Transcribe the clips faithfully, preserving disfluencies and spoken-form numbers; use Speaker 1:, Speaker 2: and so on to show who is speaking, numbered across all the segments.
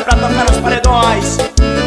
Speaker 1: pra tocar os paredões.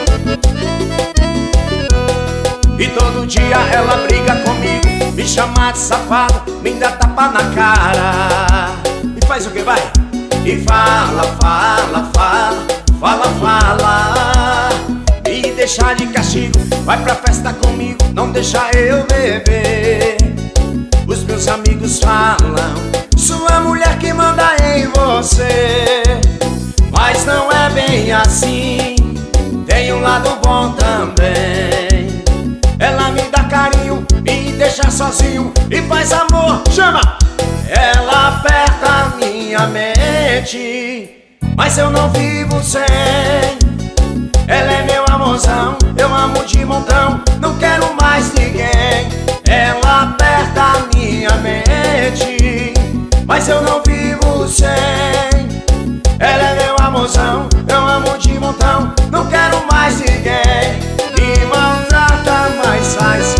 Speaker 1: E todo dia ela briga comigo, me chama de safado, me dá tapa na cara. E faz o que vai? E fala, fala, fala, fala, fala. Me deixa de castigo, vai pra festa comigo, não deixa eu beber. Os meus amigos falam, sua mulher que manda em você. Mas não é bem assim, tem um lado bom também. Ela me dá carinho, me deixa sozinho e faz amor, chama! Ela aperta a minha mente, mas eu não vivo sem. Ela é meu amorzão, eu amo de montão, não quero mais ninguém. Ela aperta a minha mente, mas eu não vivo sem. Ela é meu amorzão, eu amo de montão, não quero mais ninguém. Me maltrata, mas faz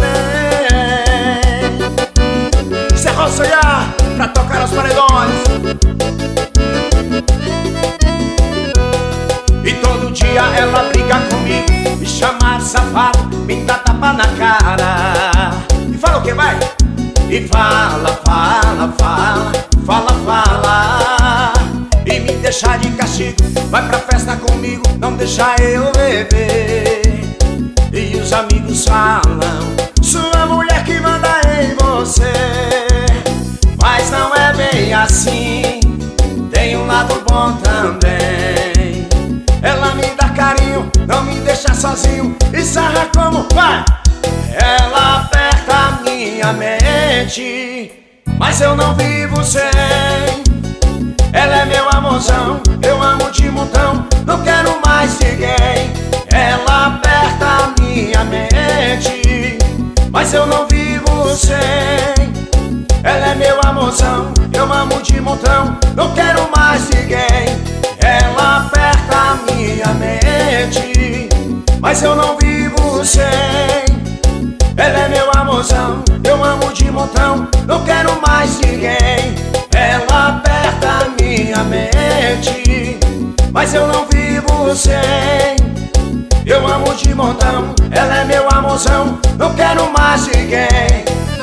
Speaker 1: bem. Isso é Roçoiá, pra tocar os paredões. E todo dia ela briga comigo, me chama de safado, me dá tapa na cara. E fala o que vai? E fala, fala, fala, fala, fala. E me deixa de castigo, vai pra festa comigo, não deixa eu beber. E os amigos falam, sua mulher que manda em você. Mas não é bem assim, tem um lado bom também. Ela me dá carinho, não me deixa sozinho e sarra como vai. Ela aperta a minha mente, mas eu não vivo sem. Ela é meu amorzão, eu amo de montão, não quero mais ninguém. Ela aperta a minha mente, mas eu não vivo sem. Ela é meu amorzão, eu amo de montão, não quero mais ninguém. Ela aperta a minha mente, mas eu não vivo sem. Ela é meu amorzão, eu amo de montão, não quero mais ninguém. Ela aperta a minha mente, mas eu não vivo sem. Eu amo de montão, ela é meu amorzão, não quero mais ninguém.